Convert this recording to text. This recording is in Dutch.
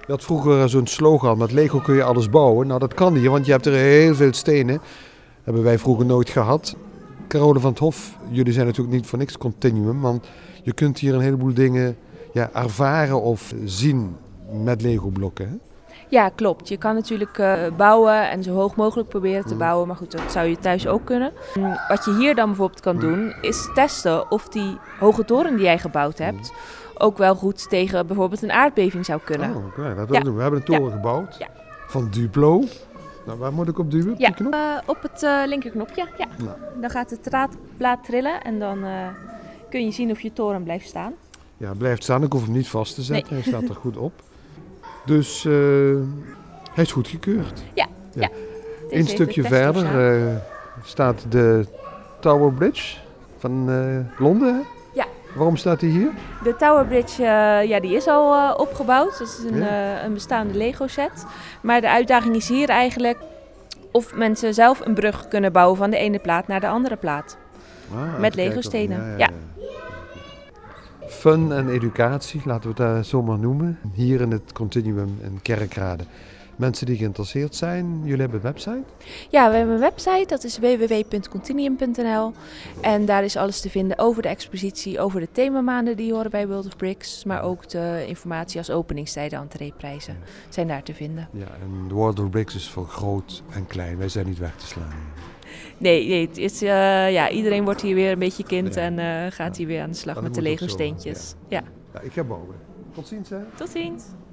Je had vroeger zo'n slogan, met Lego kun je alles bouwen. Nou, dat kan hier, want je hebt er heel veel stenen. Hebben wij vroeger nooit gehad. Carole van 't Hof, jullie zijn natuurlijk niet voor niks Continuum, want je kunt hier een heleboel dingen ervaren of zien met Lego-blokken. Hè? Ja, klopt. Je kan natuurlijk bouwen en zo hoog mogelijk proberen te bouwen. Maar goed, dat zou je thuis ook kunnen. Wat je hier dan bijvoorbeeld kan doen, is testen of die hoge toren die jij gebouwd hebt ook wel goed tegen bijvoorbeeld een aardbeving zou kunnen. Oh, oké. Dat doen we. We hebben een toren gebouwd van Duplo. Nou, waar moet ik op duwen? Op die knop? Op het linkerknopje. Ja. Nou. Dan gaat de draadplaat trillen en dan kun je zien of je toren blijft staan. Ja, hij blijft staan. Ik hoef hem niet vast te zetten. Nee. Hij staat er goed op. Dus hij is goedgekeurd. Ja. Een stukje verder staat de Tower Bridge van Londen. Ja. Waarom staat hij hier? De Tower Bridge die is al opgebouwd. Dat is een bestaande Lego set. Maar de uitdaging is hier eigenlijk of mensen zelf een brug kunnen bouwen van de ene plaat naar de andere plaat. Met Lego stenen. Ja. Fun en educatie, laten we het daar zomaar noemen. Hier in het Continuum in Kerkrade. Mensen die geïnteresseerd zijn, jullie hebben een website? Ja, we hebben een website, dat is www.continuum.nl. En daar is alles te vinden over de expositie, over de themamaanden die horen bij World of Bricks. Maar ook de informatie als openingstijden, entreeprijzen zijn daar te vinden. Ja, en World of Bricks is voor groot en klein, wij zijn niet weg te slaan. Nee, het is, iedereen wordt hier weer een beetje kind en gaat hier weer aan de slag met de Lego steentjes. Ja. Ik ga bouwen. Tot ziens hè. Tot ziens.